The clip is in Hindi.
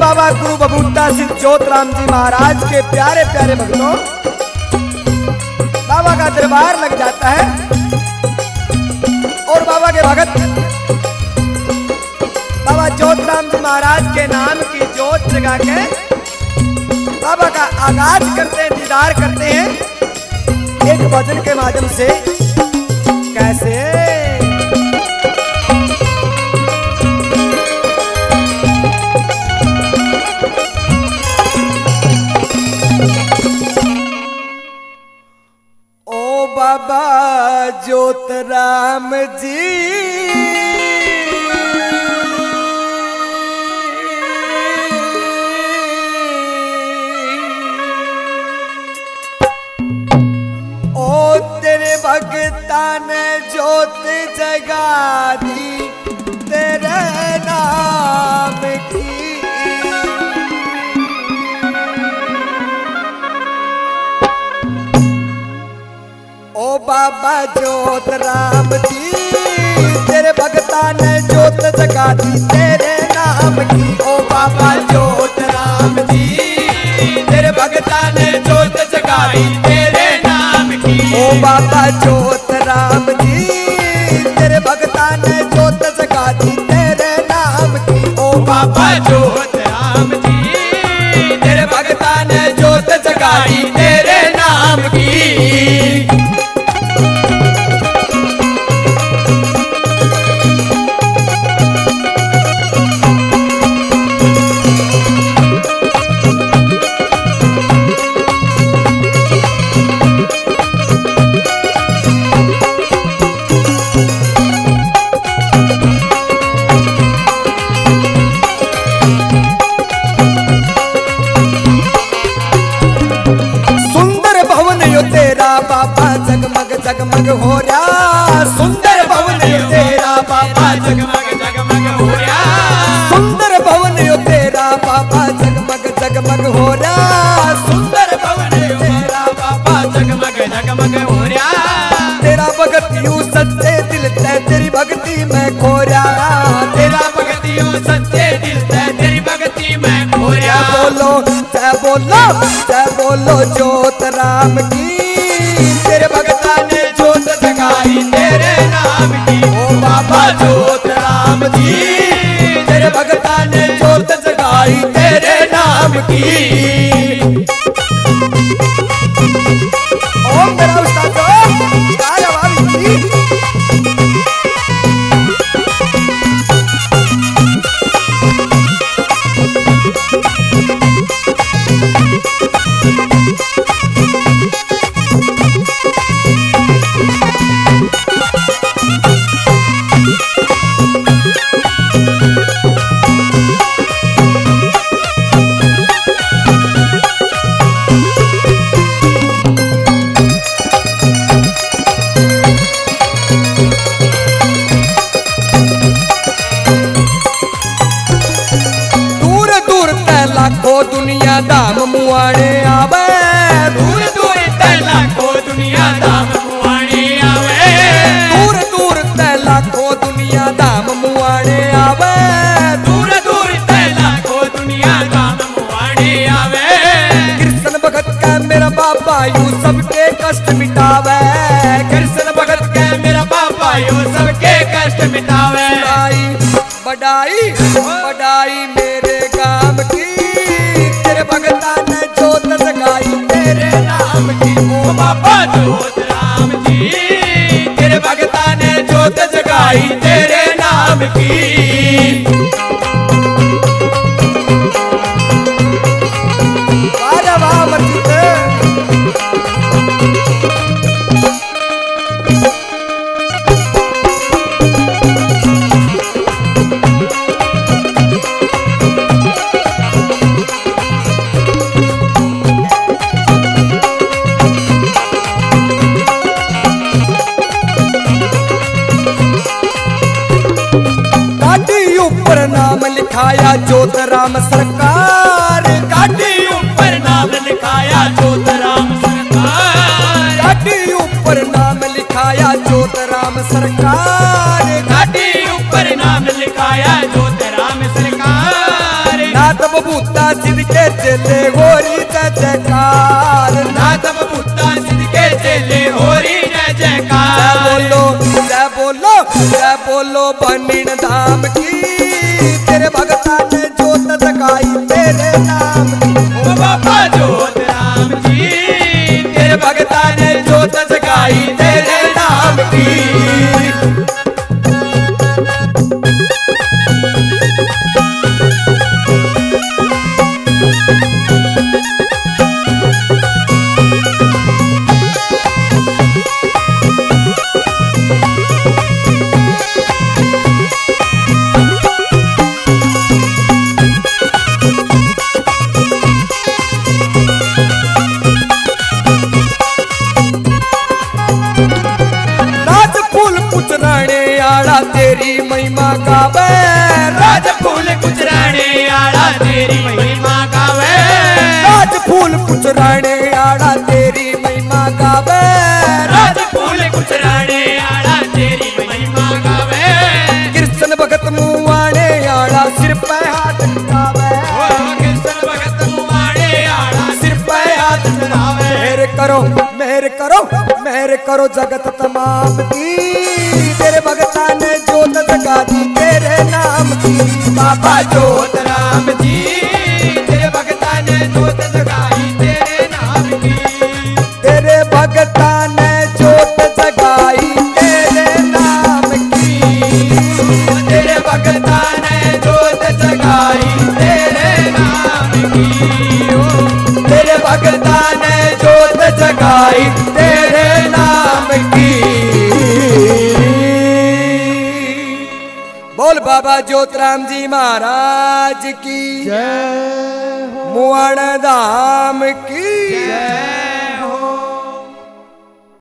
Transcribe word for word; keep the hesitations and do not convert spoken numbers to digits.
बाबा गुरु बबूता सिंह ज्योतराम जी महाराज के प्यारे प्यारे भक्तों, बाबा का दरबार लग जाता है और बाबा के भगत बाबा ज्योतराम जी महाराज के नाम की जोत जगा के बाबा का आगाज करते हैं, दीदार करते हैं एक भजन के माध्यम से। कैसे ओ बाबा ज्योतराम जी भगता ने जोत जगा दी तेरे नाम की। ओ बाबा ज्योतराम जी तेरे भगता ने जोत जगा दी तेरे नाम की। ओ बाबा ज्योतराम जी तेरे भगता ने जोत जगा दी तेरे नाम की। ओ बाबा ज्योतराम जी तेरे भगता ने जोत जगा दी तेरे नाम की। ओ बाबा ज्योतराम जी तेरे भगता ने जोत जगा दी तेरे नाम की। बाबा जगमग जगमग हो रहा सुंदर भवन यो तेरा बाबा जगमग जगमग हो रहा। सुंदर भवन यो तेरा बाबा जगमग जगमग हो रहा। सुंदर भवन यो तेरा बाबा जगमग जगमग हो रहा। तेरा भगत यूं सच्चे दिल ते तेरी भक्ति में खो रहा। तेरा भगत यूं सच्चे दिल ते तेरी भक्ति में खो रहा। बोलो जय बोलो जय बोलो ज्योतराम की तेरे भगता ने जोत जगाई तेरे नाम की। ओ बाबा ज्योतराम जी तेरे भगता ने जोत जगाई तेरे नाम की। ओम मेरा उस्ताद काय आवाज़ दुनिया धाम मुआने आवे। दूर दूर ते लाखों दुनिया धाम मुआने आवे। दूर दूर ते लाखों दुनिया धाम मुआने आवे। दूर दूर ते लाखों दुनिया धाम मुआने आवे। कृष्ण भगत का मेरा बाबा यूं सबके कष्ट मिटावे। कृष्ण भगत का मेरा बाबा यूं सबके कष्ट मिटावे। बढ़ाई बढ़ाई मेरे गाम की तेरे भगता ने जोत जगाई तेरे नाम की। ओ बाबा ज्योतराम जी तेरे भगता ने जोत जगाई तेरे नाम की। वाह वाह मर्जित लिखाया ज्योतराम सरकार। गाड़ी ऊपर नाम लिखाया ज्योतराम सरकार। गाड़ी ऊपर नाम लिखाया ज्योतराम सरकार। गाड़ी ऊपर नाम लिखाया ज्योतराम सरकार। नाथ बबूता सिद्ध के चले होरी जय जयकार, नाथ बबूता सिद्ध के चले होरी जय जयकार। जय बोलो जय बोलो जय बोलो बनिन धाम की, तेरे भगता ने जोत जगाई तेरे नाम की। ओ बाबा जोत राम जी, तेरे भगता ने जोत जगाई तेरे नाम की। तेरी महिमा गावे, राज फूल कुचराने आड़ा तेरी महिमा गावे, राज फूल कुचराने आड़ा तेरी महिमा गावे, राज फूल कुचराने आड़ा तेरी महिमा गावे। कृष्ण भगत मुआने आड़ा सिर पे हाथ चढ़ावे, कृष्ण भगत मुआने आड़ा सिर पे हाथ चढ़ावे। मेहर करो मेहर करो मेहर करो जगत तमाम की, तेरे भगता ने जोत जगा दी तेरे नाम की। बाबा जोत राम जी, तेरे भगता ने जोत जगाई तेरे नाम की। तेरे भगता ने जोत जगाई तेरे नाम की, तेरे भगता ने जोत जगाई तेरे नाम की। ओ तेरे भगता ने जोत जगाई तेरे नाम की। बोल बाबा ज्योतराम जी महाराज की जय हो। मुआण धाम की।